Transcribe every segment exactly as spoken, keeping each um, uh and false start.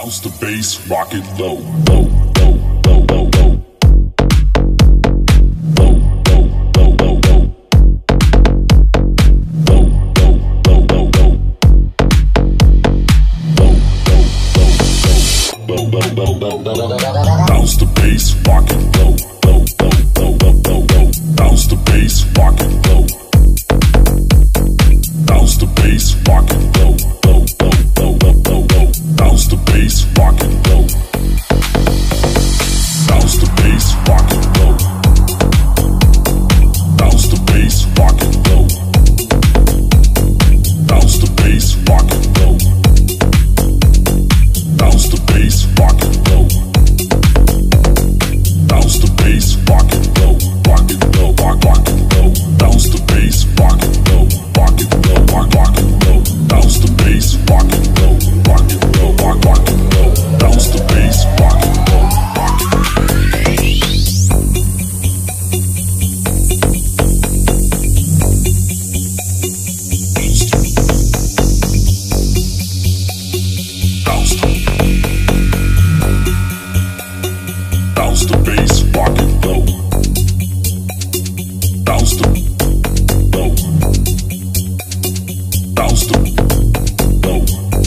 Bounce the bass, rock it low, low, low, low, low, low. Low, low, low, low, low. Low, low, low, low, low. Low, low, low, low. Low, low, low, low, low, low. Bounce the bass, rock it low, low, low, low, low, low, low. Bounce the bass, rock it low. Bounce the bass, rock it low, low, low, low, low, low, low. Bounce the bass, rock it low. Bounce the bass, rock it low. Bounce the bass, rock it low. Bounce the bass, rock it low. Bounce the bass, rock it low. Bounce the bass, rock it low. Rock it low, rock, rock it low. Bounce the bass, rock it low. Rock it low, rock, rock it low. Bounce the bass, rock it low. Rock it low, rock, rock it low. Bounce the bass, rock it low. Rock it low. Bounce the Bounce the bass, rock it low. Bounce the low. Bounce the low.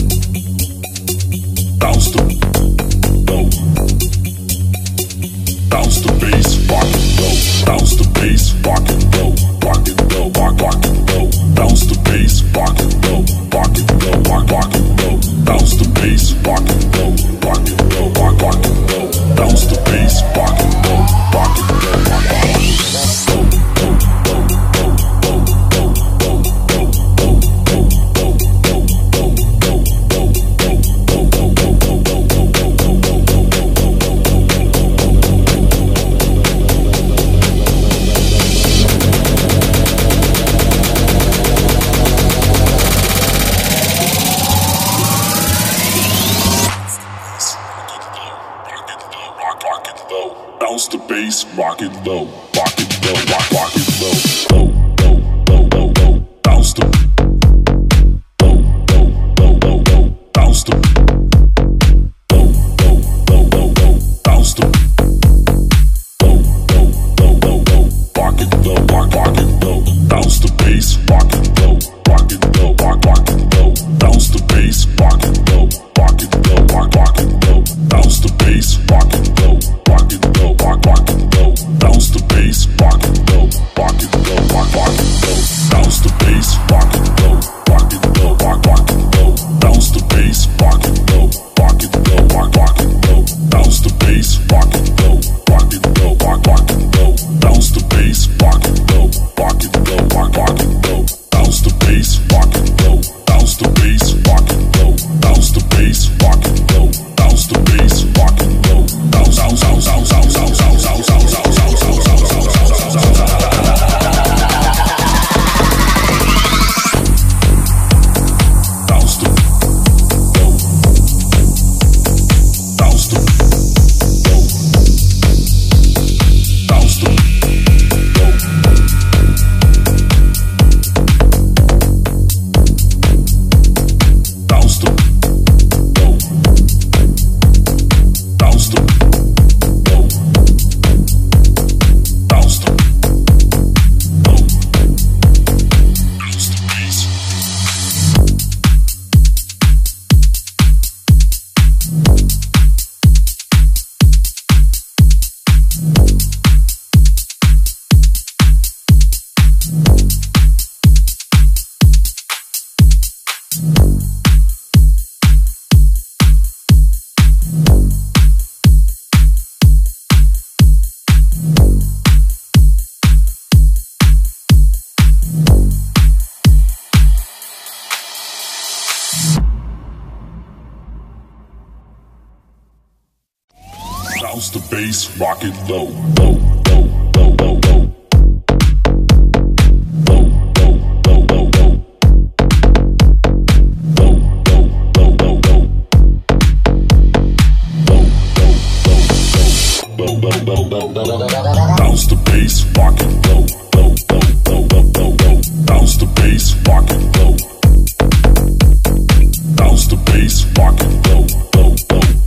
Bounce the low. Bounce the bass, rock it low. Bounce the bass, rock it low. Rock it low, rock, rock it low. Bounce the bass, rock it low. Rock it low, rock, rock it low. Bounce the bass, rock it low. Rock it low, rock, rock it low. Bounce the bass, rock it low. Rock it low, rock, rock it low. Low, low, low, low, low, low, low, low, low, low, low, low, low, low, low, low, low, low, low, low, bounce the bass, rock it low, rock it low, rock, rock it low, low, low, low, low, low, bounce the low, low, low, low, low, bounce the low, low, low, low, low, bounce the low, low, low, low, low, rock it low, rock, rock it low, bounce the bass, rock it low, rock it low, rock, rock it low, bounce the bass, rock it low, rock it low, rock, rock it low, bounce the bass, rock it low. Rock it low, rock, rock it low. Bounce the bass, rock it low. Rock it low, rock, rock it low. Bounce the bass, rock it low. Rock it low, rock, rock it low. Bounce the bass, rock it low. Rock it low, rock, rock it low. Bounce the bass, rock it low. Rock it low, rock, rock it low. Bounce the bass, rock it low. Rock it low, rock, rock it low. Bounce the bass, rock it low. Bounce the bass, rock it low. Bounce the bass, rock it low. Bounce the bass, rock it low. Bounce, bounce, bounce, bounce, bounce, bounce, bounce, bounce, bounce, bounce, bounce, bounce, bounce, bounce, bounce, bounce. Bounce the low. Bounce the low. Bounce the low. Bounce the low. Bounce the low. Bounce the low. Bounce the bass. Bounce the bass, rock it low, low, low, low, low, low. Low, low, low, low, low. Low, low, low, low, low. Low, low, low, low, low, low, low, low, low. Bounce the bass, rock it low, low, low, low, low, low, low. Bounce the bass, rock it low. Bounce the bass, rock it low, low, low.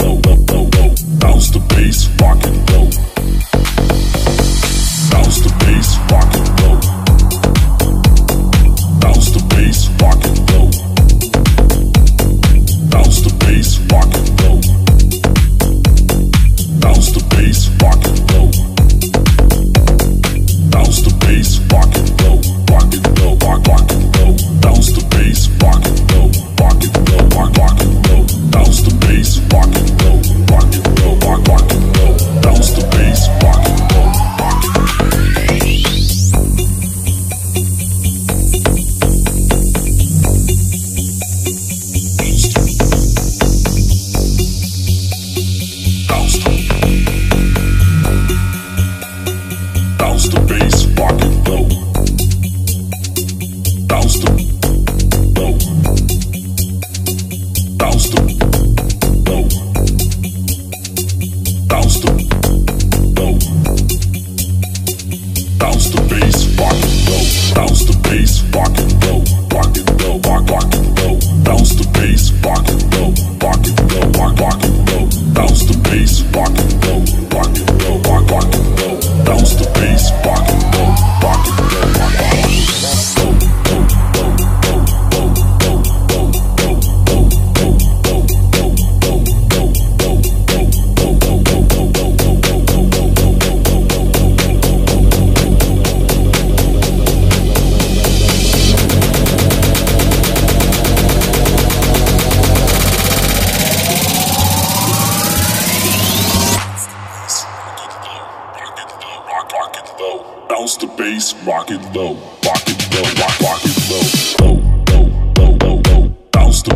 bass, rock it low, rock it low, rock, rock it low, low, low, low, low, low, bounce the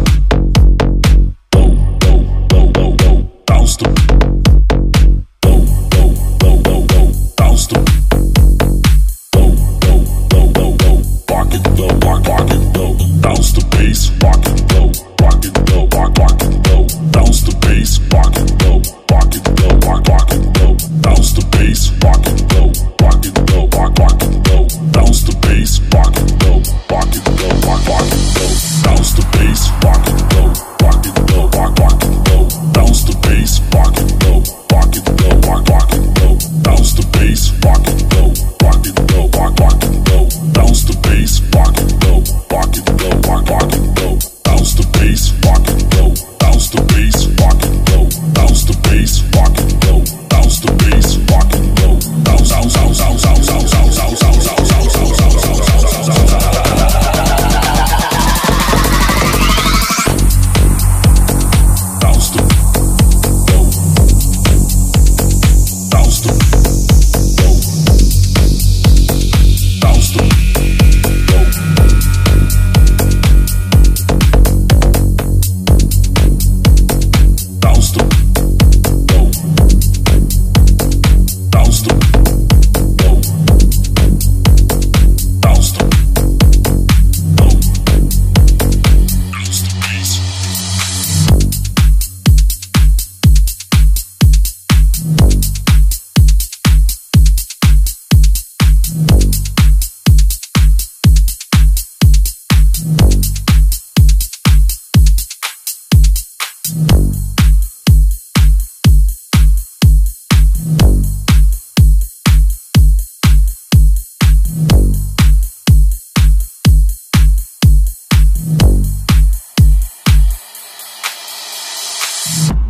low, low, low, low, low, bounce the low, low, low, low, low, bounce the low, low, low, low, low, rock it low, rock, rock it low, bounce the bass, rock it low, rock it low, rock, rock it low, bounce the bass, rock it low, rock it low, rock, rock it low, bounce the bass, rock it low, rock it low, rock, rock it low, bounce the bass, rock it low, rock it low, rock, rock it low, bounce the bass, rock it low, rock it low, rock, rock it low, bounce the bass, rock it low, rock it low, rock, rock it low, bounce the bass, rock it low, rock it low, rock, rock it low, bounce the bass, rock it low, rock it low, rock, rock it low, bounce the bass, rock it low, bounce the bass, rock it low, bounce the bass, rock it low, bounce the bass, rock it low, bounce, bounce, bounce, bounce, bounce, bounce, bounce, bounce, bounce, bounce, bounce, bounce, bounce, bounce, You